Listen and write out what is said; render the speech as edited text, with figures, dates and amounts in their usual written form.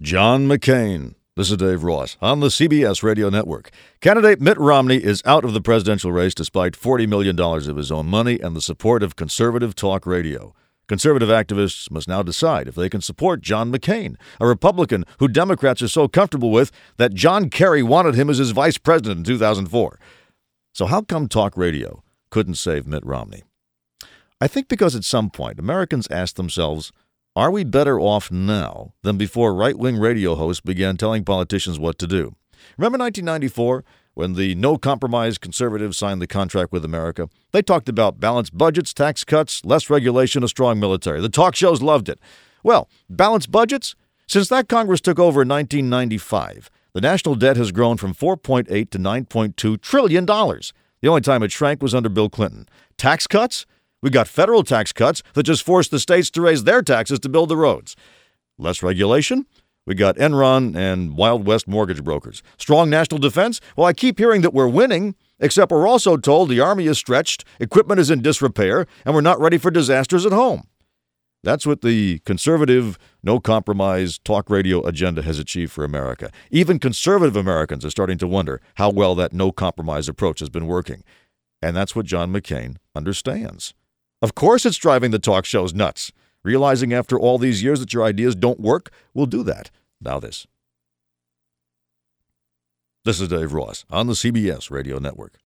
John McCain. This is Dave Ross on the CBS Radio Network. Candidate Mitt Romney is out of the presidential race despite $40 million of his own money and the support of conservative talk radio. Conservative activists must now decide if they can support John McCain, a Republican who Democrats are so comfortable with that John Kerry wanted him as his vice president in 2004. So how come talk radio couldn't save Mitt Romney? I think because at some point Americans asked themselves, are we better off now than before right-wing radio hosts began telling politicians what to do? Remember 1994, when the no-compromise conservatives signed the contract with America? They talked about balanced budgets, tax cuts, less regulation, a strong military. The talk shows loved it. Well, balanced budgets? Since that Congress took over in 1995, the national debt has grown from $4.8 to $9.2 trillion. The only time it shrank was under Bill Clinton. Tax cuts? We got federal tax cuts that just forced the states to raise their taxes to build the roads. Less regulation? We got Enron and Wild West mortgage brokers. Strong national defense? Well, I keep hearing that we're winning, except we're also told the Army is stretched, equipment is in disrepair, and we're not ready for disasters at home. That's what the conservative, no-compromise talk radio agenda has achieved for America. Even conservative Americans are starting to wonder how well that no-compromise approach has been working. And that's what John McCain understands. Of course it's driving the talk shows nuts. Realizing after all these years that your ideas don't work, we'll do that. Now this. This is Dave Ross on the CBS Radio Network.